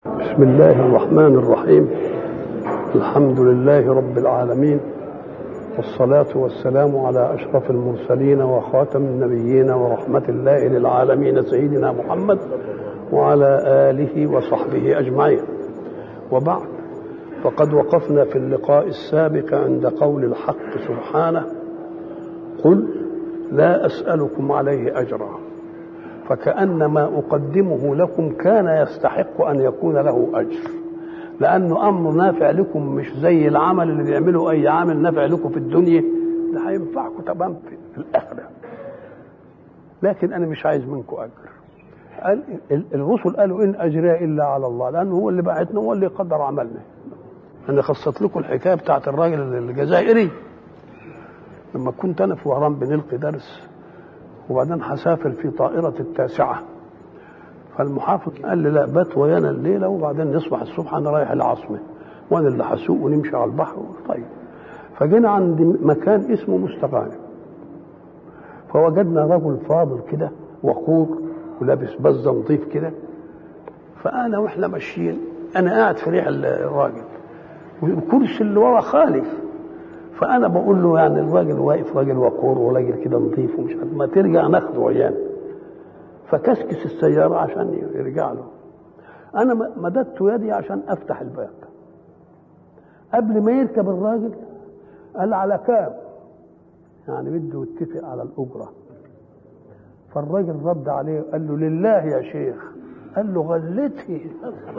بسم الله الرحمن الرحيم. الحمد لله رب العالمين، والصلاة والسلام على أشرف المرسلين وخاتم النبيين ورحمة الله للعالمين سيدنا محمد وعلى آله وصحبه أجمعين. وبعد، فقد وقفنا في اللقاء السابق عند قول الحق سبحانه: قل لا أسألكم عليه أجرا، فكأن ما أقدمه لكم كان يستحق أن يكون له أجر، لأنه أمر نافع لكم، مش زي العمل اللي بيعمله أي عامل نافع لكم في الدنيا، ده هينفعكم تمام في الآخرة. لكن أنا مش عايز منكم أجر. قال الرسل قالوا إن أجري إلا على الله، لأنه هو اللي بعتنا، هو اللي يقدر عملنا. أنا خصت لكم الحكاية بتاعت الراجل الجزائري لما كنت أنا في وهران بنلقي درس، وبعدين هسافر في طائرة 9، فالمحافظ قال لي لا، بات ويانا الليلة وبعدين نصبح الصبح أنا رايح العاصمة، وأنا اللي هسوق ونمشي على البحر. طيب، فجينا عند مكان اسمه مستغانم، فوجدنا رجل فاضل كده وقور ولابس بزة نظيف كده. فأنا وإحنا ماشيين، أنا قاعد في ريح الراجل والكرسي اللي ورا خالف، فأنا بقول له يعني الراجل واقف راجل وقور وراجل كده نظيف ومش عارف، ما ترجع ناخده ويانا. فكسكس السيارة عشان يرجع له. أنا مددت يدي عشان أفتح الباب. قبل ما يركب الراجل قال على كام؟ يعني بده يتفق على الأجرة. فالراجل رد عليه قال له لله يا شيخ. قال له غلتي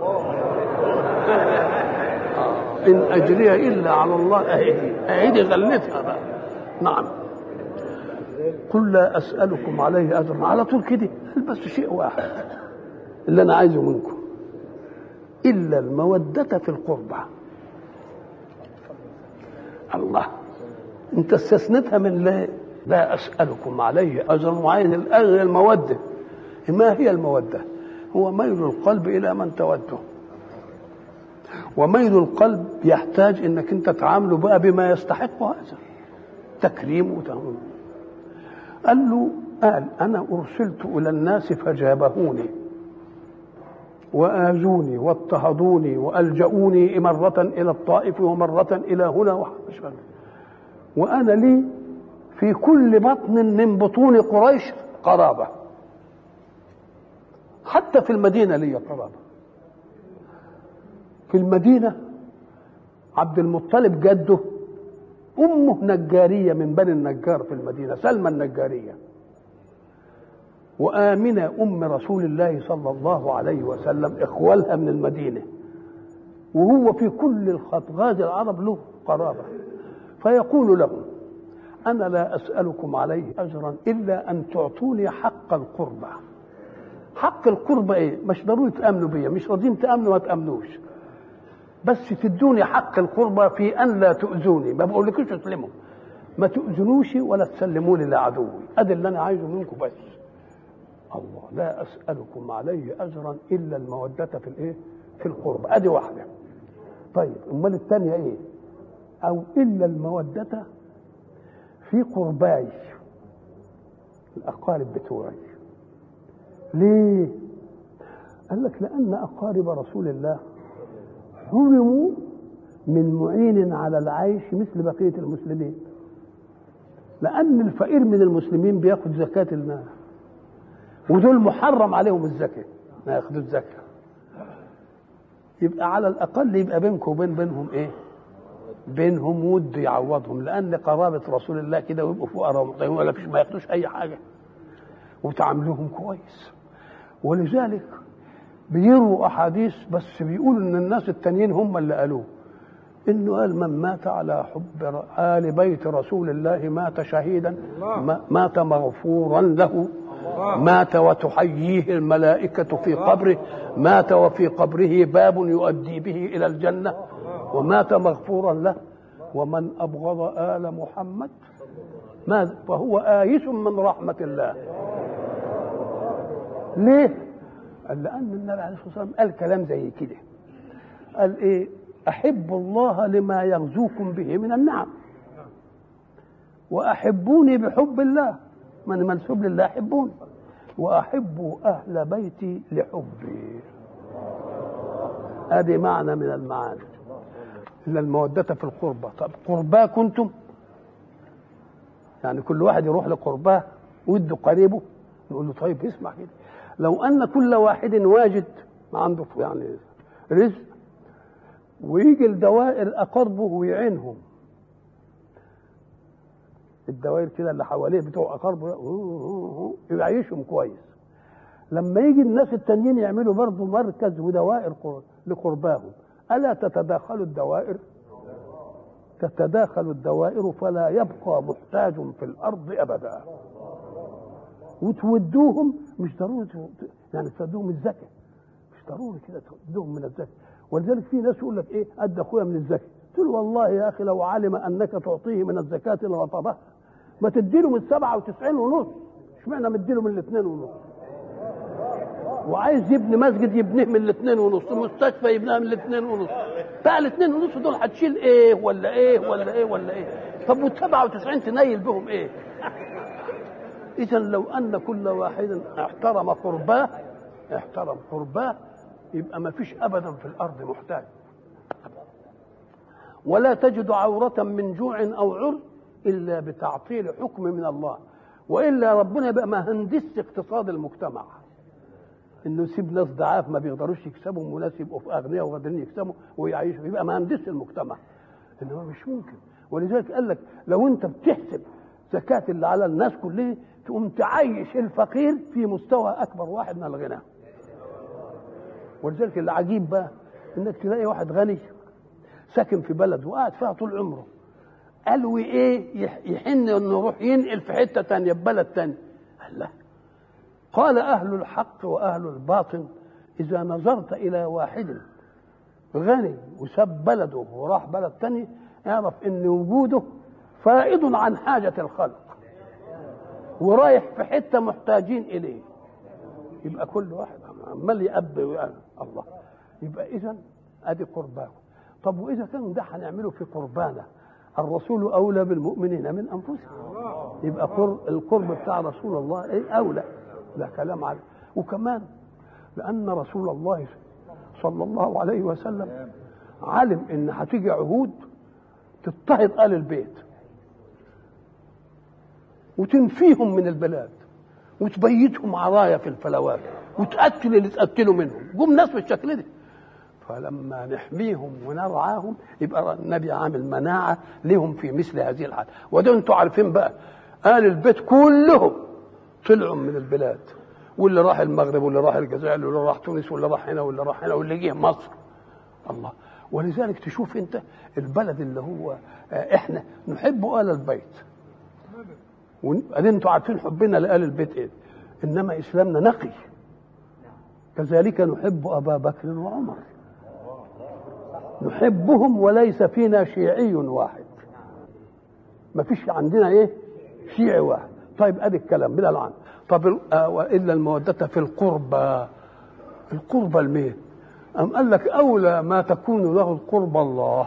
إن أجري إلا على الله. أهدي غلتها بقى. نعم. قل لا أسألكم عليه أجرا، على طول كده. بس شيء واحد اللي أنا عايزه منكم، إلا المودة في القربى. الله، أنت استثنتها من لا أسألكم عليه أجرا، وعايز الأجر المودة. ما هي المودة؟ هو ميل القلب إلى من توده، وميل القلب يحتاج إنك أنت تعامله بقى بما يستحق هذا تكريم وتهون. قال أنا أرسلت إلى الناس فجابهوني وآذوني واضطهدوني وألجؤوني مرة إلى الطائف ومرة إلى هنا وأنا لي في كل بطن من بطون قريش قرابة، حتى في المدينة لي قرابة. في المدينة عبد المطلب جده أمه نجارية من بني النجار في المدينة، سلمى النجارية. وآمنة أم رسول الله صلى الله عليه وسلم إخوالها من المدينة، وهو في كل الخطغاز العرب له قرابة. فيقول لهم: أنا لا أسألكم عليه أجرا إلا أن تعطوني حق القربة. حق القربة إيه؟ مش ضروري تأمنوا بيا، مش راضين تأمنوا ما تأمنوش، بس تدوني حق القربة في أن لا تؤذوني. ما بقولكوش اسلموا، ما تؤذنوش ولا تسلموني لعدوي. أدي اللي أنا عايزه منكم بس. الله، لا أسألكم عليه أجرا إلا المودة في الإيه؟ في القربة. أدي واحدة. طيب، أمال الثانية إيه؟ أو إلا المودة في قرباي، الأقارب بتوعي. ليه؟ قال لك لأن أقارب رسول الله حرموا من معين على العيش مثل بقية المسلمين، لأن الفقير من المسلمين بياخد زكاة المال، ودول محرم عليهم الزكاة، ما ياخدوا الزكاة. يبقى على الأقل يبقى بينكم وبينهم إيه؟ بينهم ود يعوضهم، لأن قرابة رسول الله كده ويبقوا فقراء ومطيعين ولا فيش، ما ياخدوش أي حاجة، وتعاملوهم كويس. ولذلك بيروا أحاديث بس بيقولوا إن الناس التانيين هم اللي قالوه، إنه قال: من مات على حب آل بيت رسول الله مات شهيدا، مات مغفورا له، مات وتحييه الملائكة في قبره، مات وفي قبره باب يؤدي به إلى الجنة، ومات مغفورا له. ومن أبغض آل محمد فهو آيس من رحمة الله. ليه؟ قال لأن النبي عليه الصلاة والسلام قال كلام زي كده. قال إيه؟ أحب الله لما يغزوكم به من النعم، وأحبوني بحب الله، من منسوب لله أحبوني، وأحبوا أهل بيتي لحبي. ادي معنى من المعاني. إلا المودة في القربى. طب قرباه كنتم، يعني كل واحد يروح لقرباه ويده قريبه، نقول له طيب اسمع كده، لو أن كل واحد واجد ما عنده يعني رزق ويجي الدوائر أقربه ويعينهم، الدوائر كده اللي حواليه بتوع أقربه يعيشهم كويس، لما يجي الناس التانيين يعملوا برضه مركز ودوائر لقرباهم، ألا تتداخل الدوائر؟ تتداخل الدوائر فلا يبقى محتاج في الأرض أبدا. وتودوهم مش ضروري يعني تودوهم الزكاة، مش ضروري كده تودوهم من الزكاة. ولذلك في ناس يقول لك ايه ادي اخويا من الزكاة، قلت له والله يا اخي لو علم انك تعطيه من الزكاة لرطبه، ما تديله من 97.5، اشمعنى مديله من 2.5؟ وعايز يبني مسجد يبنيه من 2.5، مستشفى يبنيها من 2.5، بقى 2.5 دول هتشيل ايه ولا ايه ولا ايه ولا ايه؟ طب وال97 تنيل بهم ايه؟ اذا لو ان كل واحد احترم قرباه يبقى ما فيش ابدا في الارض محتاج. ولا تجد عورة من جوع او عر الا بتعطيل حكم من الله، والا ربنا يبقى مهندس اقتصاد المجتمع، انه يسيب ناس ضعاف ما بيقدروش يكسبوا وناس يبقوا في اغنياء وقادرين يكسبوا ويعيشوا، يبقى مهندس المجتمع، انما مش ممكن. ولذلك قال لك لو انت بتحسب زكاة اللي على الناس كلها تقوم تعيش الفقير في مستوى اكبر واحد من الغنى. ولذلك العجيب بقى انك تلاقي واحد غني ساكن في بلد وقاعد فيها طول عمره، قالوا ايه يحن انه يروح ينقل في حته ثانيه ببلد ثاني. لا، قال اهل الحق واهل الباطن اذا نظرت الى واحد غني وساب بلده وراح بلد ثاني اعرف ان وجوده فائض عن حاجه الخلق، ورايح في حته محتاجين اليه، يبقى كل واحد عمال يأب الله. يبقى اذا ادي قرباه. طب واذا كان ده هنعمله في قربانه، الرسول اولى بالمؤمنين من انفسهم، يبقى القرب بتاع رسول الله ايه اولى، لا كلام عليه. وكمان لان رسول الله صلى الله عليه وسلم علم ان هتيجي عهود تضطهد آل البيت وتنفيهم من البلاد وتبيتهم عرايا في الفلوات وتقتل اللي تقتلوا منهم، جم ناس بالشكل ده، فلما نحميهم ونرعاهم يبقى النبي عامل مناعة لهم في مثل هذه الحال. وده انتوا عارفين بقى آل البيت كلهم طلعوا من البلاد، واللي راح المغرب واللي راح الجزائر واللي راح تونس واللي راح هنا واللي راح هنا واللي جه مصر الله. ولذلك تشوف انت البلد اللي هو احنا نحب آل البيت، انتوا عارفين حبنا لآل البيت ايه، انما اسلامنا نقي. كذلك نحب ابا بكر وعمر، نحبهم وليس فينا شيعي واحد، ما فيش عندنا ايه شيعي واحد. طيب ادي الكلام بلا العن. طب والا الموده في القربى، القربى لمين؟ أم قال لك اولى ما تكون له القربى الله.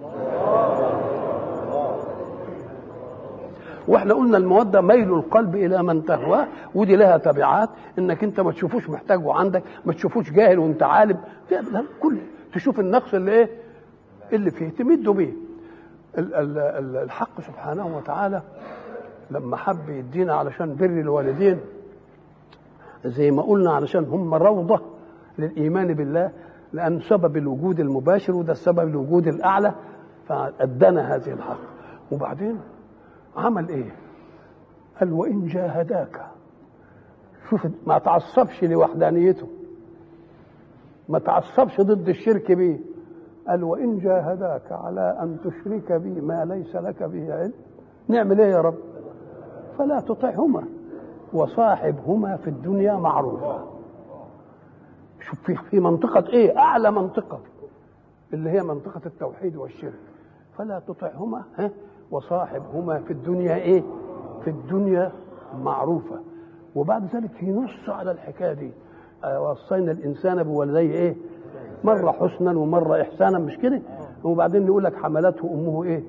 واحنا قلنا الموده ميل القلب الى من تهواه، ودي لها تبعات، انك انت ما تشوفوش محتاج وعندك، ما تشوفوش جاهل وانت عالم، كل تشوف النقص اللي ايه اللي فيه تمده بيه. الحق سبحانه وتعالى لما حب يدينا علشان بر الوالدين زي ما قلنا علشان هم روضه للايمان بالله، لان سبب الوجود المباشر وده السبب الوجود الاعلى، فادانا هذه الحق. وبعدين عمل ايه؟ قال وان جاهداك، شوف ما تعصبش لوحدانيته، ما تعصبش ضد الشرك بيه، قال وان جاهداك على ان تشرك بي ما ليس لك به علم، نعمل ايه يا رب؟ فلا تطعهما وصاحبهما في الدنيا معروفا. شوف في منطقة ايه؟ اعلى منطقة اللي هي منطقة التوحيد والشرك. فلا تطعهما وصاحبهما في الدنيا ايه؟ في الدنيا معروفة. وبعد ذلك ينص على الحكاية دي، وصينا الانسان بوالديه ايه؟ مرة حسنا ومرة احسانا، مش كده؟ وبعدين يقول لك حملته امه ايه؟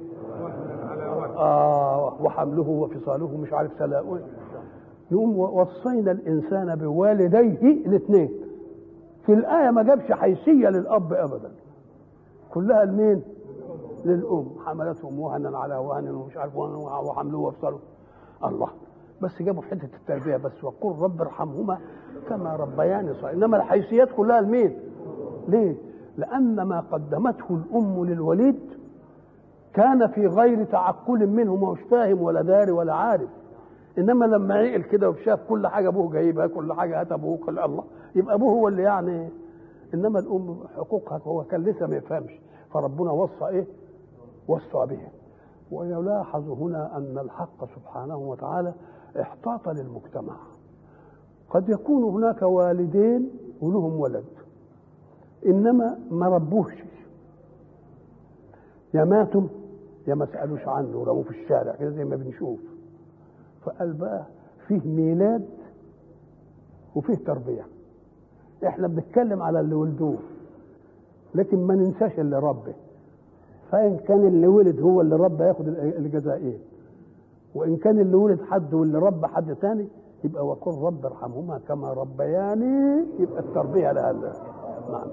وحمله وفصاله مش عارف سلاء. نقوم وصينا الانسان بوالديه الاثنين، في الآية ما جابش حيثية للأب أبدا، كلها لمين؟ للأم. حملتهم وهنا على وهن ومش عارف وحملوه وافصلوا. الله، بس جابوا في حتة التربية بس، وقل رب ارحمهما كما ربياني صغيرا. إنما الحيثيات كلها لمين؟ ليه؟ لأن ما قدمته الأم للوليد كان في غير تعقل منه، ما هوش فاهم ولا داري ولا عارف. انما لما عقل كده وشاف كل حاجه ابوه جايبها، كل حاجه هات ابوه، قال الله، يبقى ابوه هو اللي يعني. انما الام حقوقها هو كان لسه ما يفهمش، فربنا وصى ايه؟ وصى به. ويلاحظ هنا ان الحق سبحانه وتعالى احتاط للمجتمع. قد يكون هناك والدين ولهم ولد انما ما ربوش، يا ماتوا يا ما سالوش عنه ورموه في الشارع كده زي ما بنشوف. فقال بقى فيه ميلاد وفيه تربيه. احنا بنتكلم على اللي ولدوه، لكن ما ننساش اللي ربه. فان كان اللي ولد هو اللي ربه ياخد الجزاء ايه، وان كان اللي ولد حد واللي ربى حد تاني يبقى وقل رب ارحمهما كما ربياني، يبقى التربيه لها. نعم.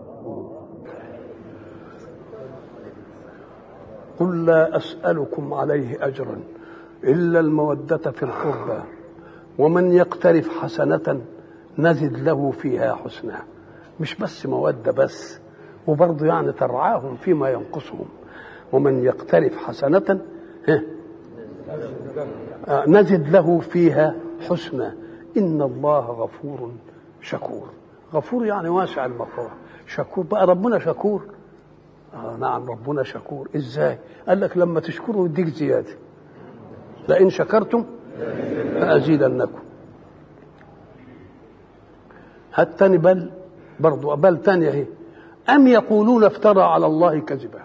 قل لا أسألكم عليه أجرا إلا المودة في القربى ومن يقترف حسنة نزد له فيها حسنا. مش بس مودة بس، وبرضه يعني ترعاهم فيما ينقصهم. ومن يقترف حسنة نزد له فيها حسنا إن الله غفور شكور. غفور يعني واسع المغفرة، شكور بقى ربنا شكور. نعم ربنا شكور. ازاي؟ قال لك لما تشكروا يديك زياده، لئن شكرتم لأزيدنكم. هات تاني بل، برضو بل تانية اهي، أم يقولون افترى على الله كذبا.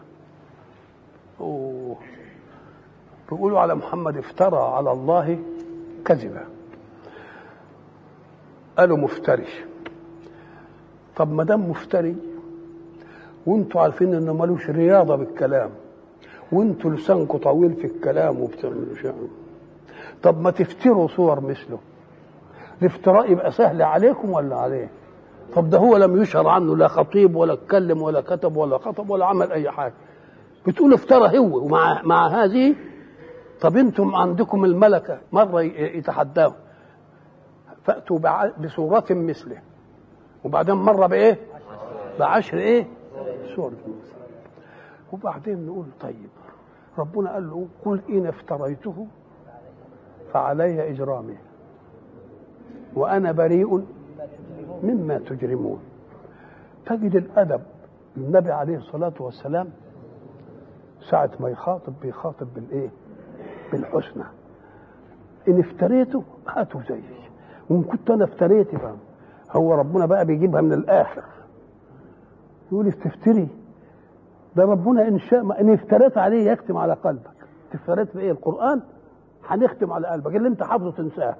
بيقولوا على محمد افترى على الله كذبا، قالوا مفتري. طب ما دام مفتري وانتوا عارفين انه ملوش رياضه بالكلام، وانتوا لسانكم طويل في الكلام وبتعملوا شيء، طب ما تفتروا صور مثله. الافتراء يبقى سهل عليكم ولا عليه؟ طب ده هو لم يشهر عنه لا خطيب ولا اتكلم ولا كتب ولا خطب ولا عمل اي حاجه، بتقول افترى هو. ومع هذه طب انتم عندكم الملكه مره يتحداهم فاتوا بصوره مثله، وبعدين مره بايه؟ بعشر ايه؟ صور مثله. وبعدين نقول طيب ربنا قال له قل ان افتريته فعلي اجرامي وانا بريء مما تجرمون. تجد الادب النبي عليه الصلاه والسلام ساعه ما بيخاطب بالايه؟ بالحسنى. ان افتريته هاتوا زيي، وان كنت انا افتريت بقى. هو ربنا بقى بيجيبها من الاخر، يقول تفتري ده ربنا ان شاء ان افتريت عليه يختم على قلبك. افتريت بايه؟ القران هنختم على قلبك اللي انت حافظه تنساه،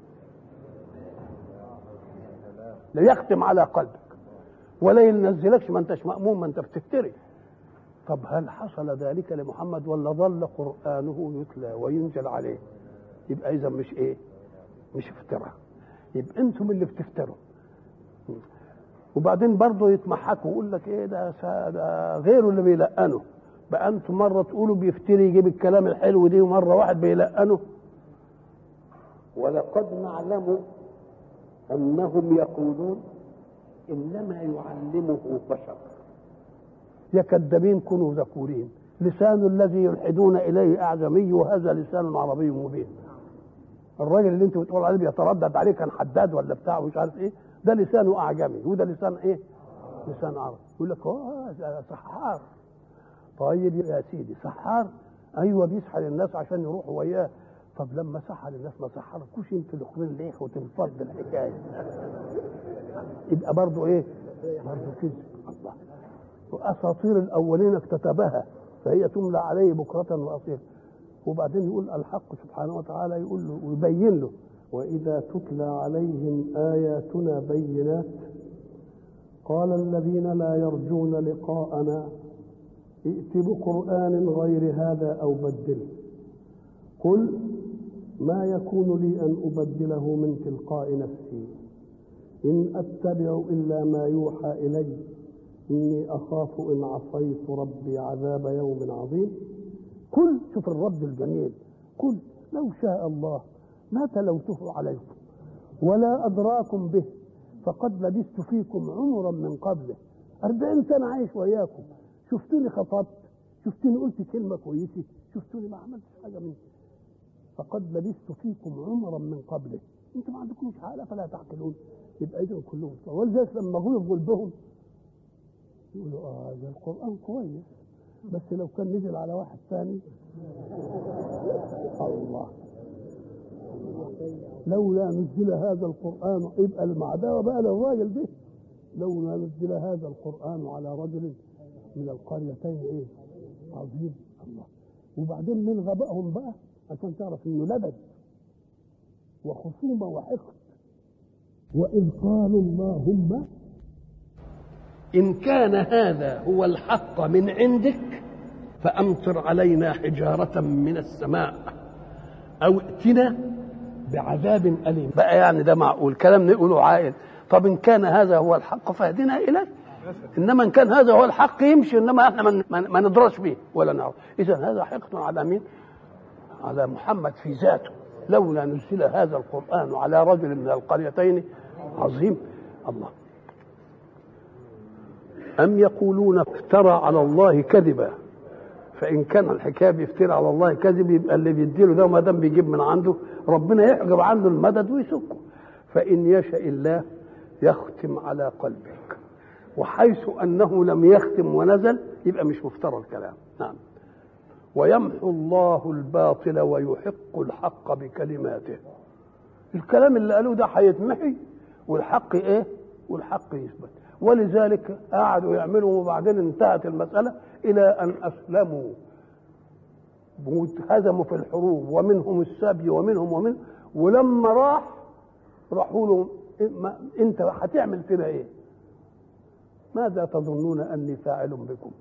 لا يختم على قلبك ولا ينزلكش، ما انتش مأمون، ما انت بتفتري. طب هل حصل ذلك لمحمد ولا ظل قرآنه يتلى وينزل عليه؟ يبقى اذا مش ايه؟ مش افتراء، يبقى انتم اللي بتفتروا. وبعدين برضه يتمحكوا ويقول لك ايه ده غيره اللي بيلقنه بقى. انتم مره تقولوا بيفتري يجيب الكلام الحلو دي، ومره واحد بيلقنه. ولقد نعلم انهم يقولون انما يعلمه بشر. يا كذابين كونوا ذكورين، لسان الذي يلحدون اليه اعجمي وهذا لسان عربي مبين. الراجل اللي انت بتقول عليه بيتردد عليه كان حداد ولا بتاع ومش عارف ايه، ده لسانه اعجمي وده لسان ايه؟ لسان عربي. يقول لك سحار. طيب يا سيدي سحار، ايوه بيسحر الناس عشان يروحوا وياه. طب لما سحر الناس ما سحركوش انتوا الاخرين ليه وتنفض الحكايه؟ يبقى برضه ايه؟ برضه كذب. الله، واساطير الاولين اكتتبها فهي تملى عليه بكره واصيلا. وبعدين يقول الحق سبحانه وتعالى يقول له ويبين له وإذا تتلى عليهم آياتنا بينات قال الذين لا يرجون لقاءنا ائت بقرآن غير هذا أو بدله قل ما يكون لي أن أبدله من تلقاء نفسي إن أتبع إلا ما يوحى إلي إني أخاف إن عصيت ربي عذاب يوم عظيم. قل، شوف الرد الجميل، قل لو شاء الله ما تلوته عليكم ولا أدراكم به فقد لبثت فيكم عمرا من قبله. 40 سنة عايش وياكم، شفتوني خطبت، شفتوني قلت كلمة كويسة، شفتوني ما عملتش حاجة منه. فقد لبثت فيكم عمرا من قبله، انتم ما عندكمش عقل فلا تعقلون. يبقى اذا كلهم، ولذلك لما جوا في قلبهم يقولوا ده القرآن كويس، بس لو كان نزل على واحد ثاني الله، لولا نزل هذا القرآن، يبقى المعداوة بقى للراجل ده، لولا نزل هذا القرآن على رجل من القريتين عظيم. الله. وبعدين من غبائهم بقى عشان تعرف انه لبد وخصومه وحقد. وإذ قالوا اللهم إن كان هذا هو الحق من عندك فأمطر علينا حجارة من السماء أو ائتنا بعذاب أليم. بقى يعني ده معقول كلام نقوله عائل؟ طب إن كان هذا هو الحق فاهدنا إليه، إنما إن كان هذا هو الحق يمشي، إنما إحنا ما ندرس به ولا نعرف. إذا هذا حقد على مين؟ على محمد في ذاته. لولا نزل هذا القرآن على رجل من القريتين عظيم. الله. أم يقولون افترى على الله كذبا، فإن كان الحكاية بيفترى على الله كذب يبقى اللي بيديله ده ما دام بيجيب من عنده ربنا يحجب عنه المدد ويسكه. فإن يشاء الله يختم على قلبك، وحيث أنه لم يختم ونزل يبقى مش مفترى الكلام. نعم. ويمحو الله الباطل ويحق الحق بكلماته. الكلام اللي قالوه ده هيتمحي والحق والحق يثبت. ولذلك قعدوا يعملوا وبعدين انتهت المسألة إلى أن أسلموا وهزموا في الحروب، ومنهم السبي ومنهم ولما راحوا له انت هتعمل فينا ايه؟ ماذا تظنون أني فاعل بكم؟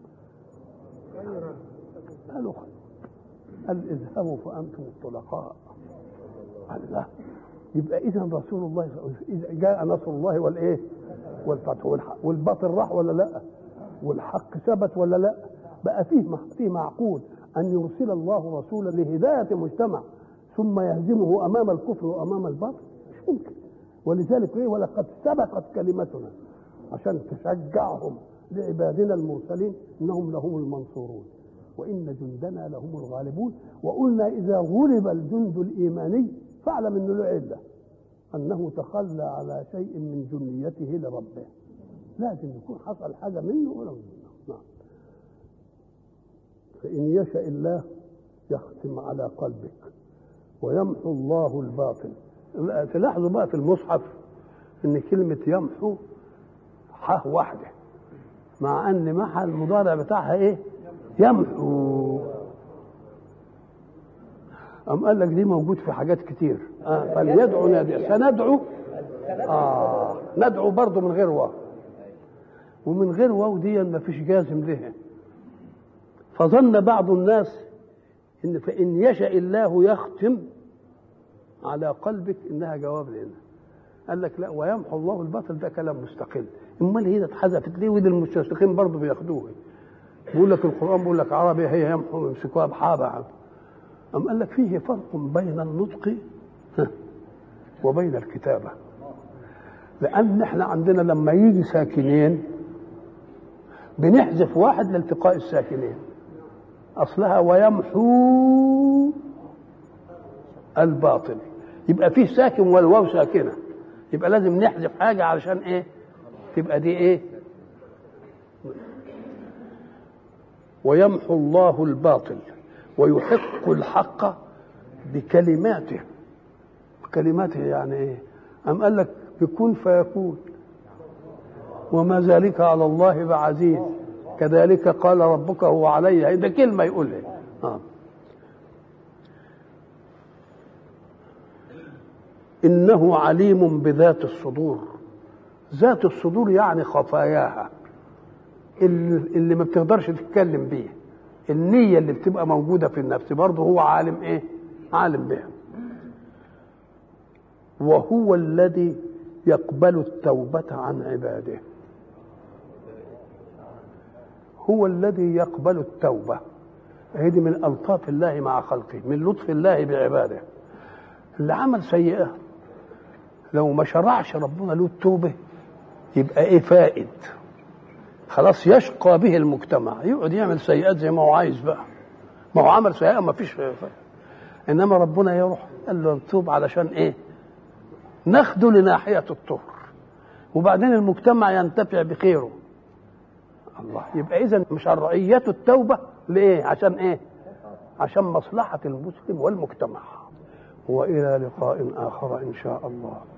قالوا قال اذهبوا فأنتم الطلقاء. الله. يبقى إذن رسول الله إذا جاء نصر الله والفتح والباطل راح ولا لا؟ والحق ثبت ولا لا؟ بقى فيه معقول أن يرسل الله رسولا لهداية مجتمع ثم يهزمه أمام الكفر وأمام الباطل؟ مش ممكن. ولذلك ولقد سبقت كلمتنا عشان تشجعهم لعبادنا المرسلين إنهم لهم المنصورون وإن جندنا لهم الغالبون. وقلنا إذا غلب الجند الإيماني فاعلم أنه له علة، أنه تخلى على شيء من جنيته لربه، لازم يكون حصل حاجة منه ولا منه. نعم. فإن يشاء الله يختم على قلبك ويمحو الله الباطل. تلاحظوا بقى في المصحف إن كلمة يمحو حاء واحدة، مع أن محى المضارع بتاعها يمحو. أم قال لك دي موجود في حاجات كتير. فليدعو نادي، سندعو ندعو برضه من غير واو، ومن غير واو دي ما فيش جازم لها. فظن بعض الناس إن فإن يشاء الله يختم على قلبك إنها جواب لنا. قال لك لا، ويمحو الله الباطل ده كلام مستقل. امال هي اتحذفت ليه؟ ودي المستشرقين برضه بياخدوه. بيقول لك القرآن بيقول لك عربي هي يمحو يمسكوها بحابة. أم قال لك فيه فرق بين النطق وبين الكتابة، لأن احنا عندنا لما يجي ساكنين بنحذف واحد لالتقاء الساكنين. أصلها ويمحو الباطل، يبقى فيه ساكن والواو ساكنة، يبقى لازم نحذف حاجة علشان تبقى دي ويمحو الله الباطل ويحق الحق بكلماته. كلماته يعني أم قال لك بكون فيكون وما ذلك على الله بعزيز كذلك قال ربك هو علي. ده كلمة يقولها. إنه عليم بذات الصدور. ذات الصدور يعني خفاياها اللي ما بتقدرش تتكلم بيه، النية اللي بتبقى موجودة في النفس برضه هو عالم عالم بها. وهو الذي يقبل التوبة عن عباده. هو الذي يقبل التوبة. هذه من ألطاف الله مع خلقه، من لطف الله بعباده. اللي عمل سيئة لو ما شرعش ربنا له التوبة يبقى ايه فائد؟ خلاص يشقى به المجتمع، يقعد يعمل سيئات زي ما هو عايز بقى، ما هو عمل سيئة ما فيش فائد. انما ربنا يروح قال له نتوب علشان ايه؟ ناخده لناحية الطهر، وبعدين المجتمع ينتفع بخيره. الله، يبقى اذا شرعية التوبة ليه؟ عشان ايه؟ عشان مصلحة المسلم والمجتمع. وإلى لقاء آخر إن شاء الله.